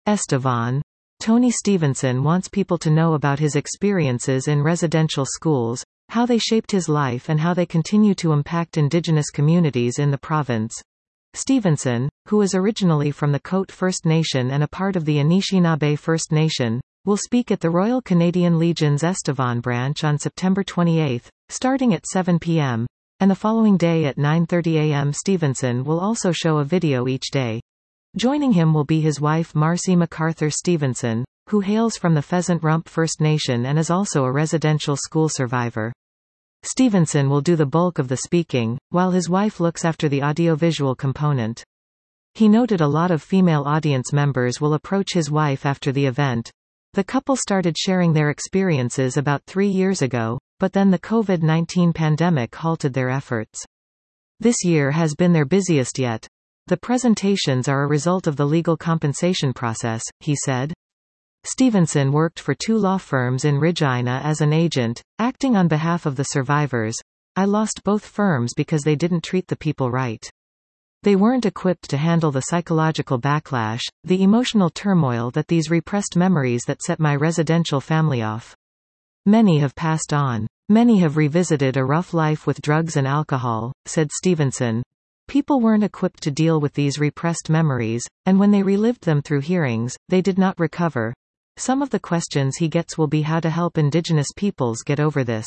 Estevan. Tony Stevenson wants people to know about his experiences in residential schools, how they shaped his life and how they continue to impact indigenous communities in the province. Stevenson, who is originally from the Cote First Nation and a part of the Anishinaabe First Nation, will speak at the Royal Canadian Legion's Estevan branch on September 28, starting at 7 p.m., and the following day at 9:30 a.m. Stevenson will also show a video each day. Joining him will be his wife Marcy MacArthur Stevenson, who hails from the Pheasant Rump First Nation and is also a residential school survivor. Stevenson will do the bulk of the speaking, while his wife looks after the audiovisual component. He noted a lot of female audience members will approach his wife after the event. The couple started sharing their experiences about 3 years ago, but then the COVID-19 pandemic halted their efforts. This year has been their busiest yet. The presentations are a result of the legal compensation process, he said. Stevenson worked for 2 law firms in Regina as an agent, acting on behalf of the survivors. I lost both firms because they didn't treat the people right. They weren't equipped to handle the psychological backlash, the emotional turmoil that these repressed memories that set my residential family off. Many have passed on. Many have revisited a rough life with drugs and alcohol, said Stevenson. People weren't equipped to deal with these repressed memories, and when they relived them through hearings, they did not recover. Some of the questions he gets will be how to help Indigenous peoples get over this.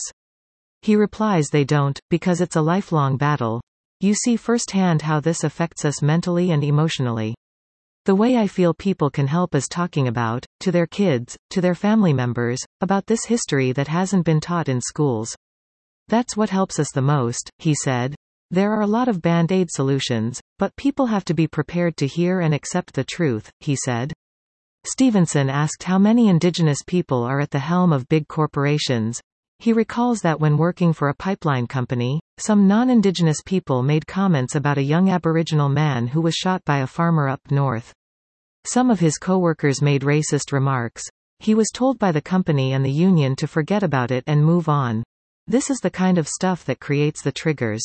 He replies they don't, because it's a lifelong battle. You see firsthand how this affects us mentally and emotionally. The way I feel people can help is talking about, to their kids, to their family members, about this history that hasn't been taught in schools. That's what helps us the most, he said. There are a lot of band-aid solutions, but people have to be prepared to hear and accept the truth, he said. Stevenson asked how many Indigenous people are at the helm of big corporations. He recalls that when working for a pipeline company, some non-Indigenous people made comments about a young Aboriginal man who was shot by a farmer up north. Some of his co-workers made racist remarks. He was told by the company and the union to forget about it and move on. This is the kind of stuff that creates the triggers.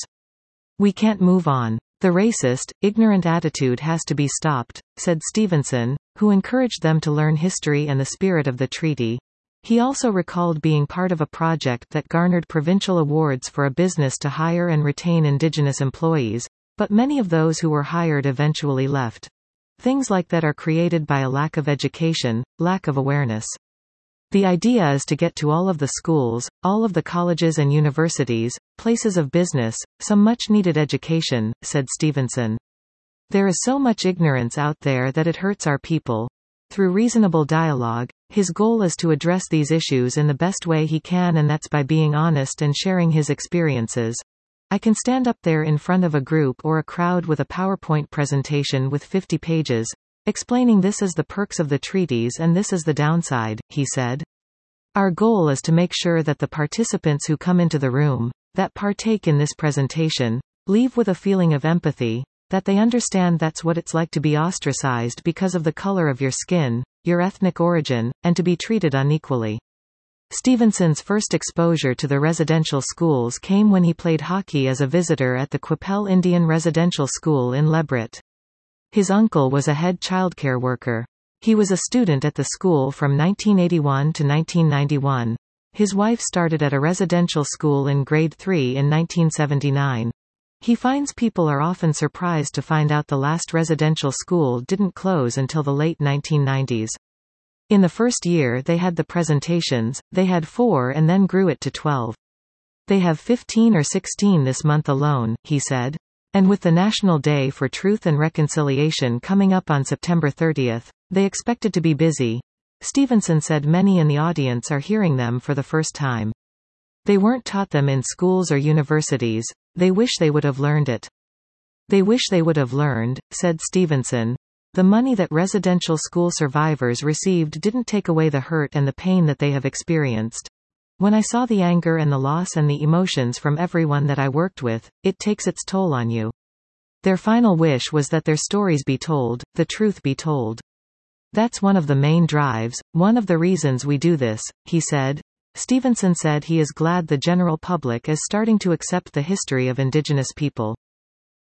We can't move on. The racist, ignorant attitude has to be stopped, said Stevenson, who encouraged them to learn history and the spirit of the treaty. He also recalled being part of a project that garnered provincial awards for a business to hire and retain Indigenous employees, but many of those who were hired eventually left. Things like that are created by a lack of education, lack of awareness. The idea is to get to all of the schools, all of the colleges and universities, places of business, some much-needed education, said Stevenson. There is so much ignorance out there that it hurts our people. Through reasonable dialogue, his goal is to address these issues in the best way he can, and that's by being honest and sharing his experiences. I can stand up there in front of a group or a crowd with a PowerPoint presentation with 50 pages, explaining this is the perks of the treaties and this is the downside, he said. Our goal is to make sure that the participants who come into the room, that partake in this presentation, leave with a feeling of empathy, that they understand that's what it's like to be ostracized because of the color of your skin, your ethnic origin, and to be treated unequally. Stevenson's first exposure to the residential schools came when he played hockey as a visitor at the Qu'Appelle Indian Residential School in Lebret. His uncle was a head childcare worker. He was a student at the school from 1981 to 1991. His wife started at a residential school in grade 3 in 1979. He finds people are often surprised to find out the last residential school didn't close until the late 1990s. In the first year they had the presentations, they had 4 and then grew it to 12. They have 15 or 16 this month alone, he said. And with the National Day for Truth and Reconciliation coming up on September 30th, they expected to be busy. Stevenson said many in the audience are hearing them for the first time. They weren't taught them in schools or universities. They wish they would have learned it. They wish they would have learned, said Stevenson. The money that residential school survivors received didn't take away the hurt and the pain that they have experienced. When I saw the anger and the loss and the emotions from everyone that I worked with, it takes its toll on you. Their final wish was that their stories be told, the truth be told. That's one of the main drives, one of the reasons we do this, he said. Stevenson said he is glad the general public is starting to accept the history of Indigenous people.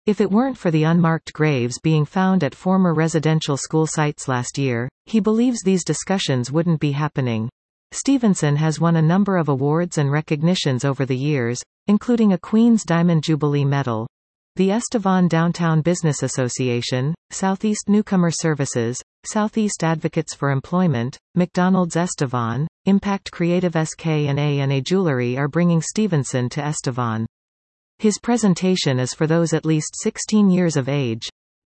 If it weren't for the unmarked graves being found at former residential school sites last year, he believes these discussions wouldn't be happening. Stevenson has won a number of awards and recognitions over the years, including a Queen's Diamond Jubilee Medal, the Estevan Downtown Business Association, Southeast Newcomer Services, Southeast Advocates for Employment, McDonald's Estevan, Impact Creative SK&A Jewelry are bringing Stevenson to Estevan. His presentation is for those at least 16 years of age.